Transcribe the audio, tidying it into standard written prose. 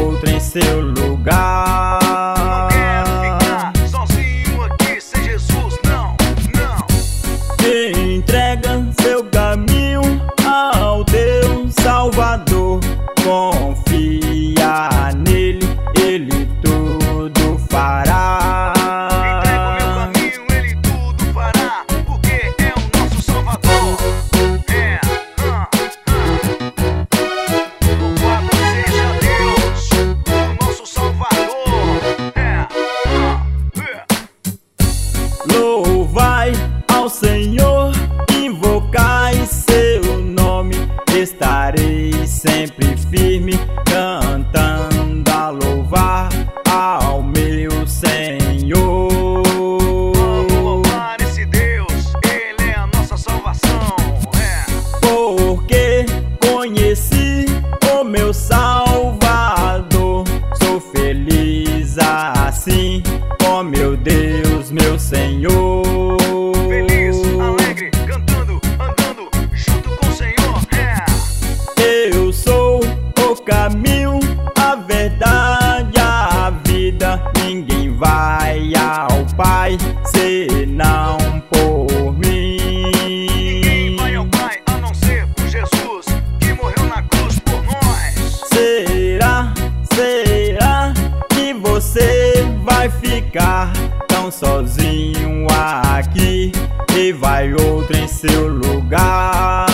outro em seu lugar. Não quero ficar sozinho aqui sem Jesus, não, não. Entrega seu caminho ao teu Salvador, confia nele, ele tudo fará. Entrega o meu caminho, ele tudo fará, porque é o nosso Salvador. Louvado seja Deus, o nosso Salvador. Louvai ao Senhor, invocai seu nome, estarei sempre firme, cantando a louvar ao meu Senhor. Vamos louvar esse Deus, ele é a nossa salvação. Porque conheci o meu Salvador, sou feliz assim com meu Deus, meu Senhor. Feliz, alegre, cantando, andando junto com o Senhor. Eu sou o caminho, a verdade, a vida. Ninguém vai ao Pai senão por mim. Ninguém vai ao Pai a não ser por Jesus, que morreu na cruz por nós. Será que você vai ficar tão sozinho aqui e vai outro em seu lugar?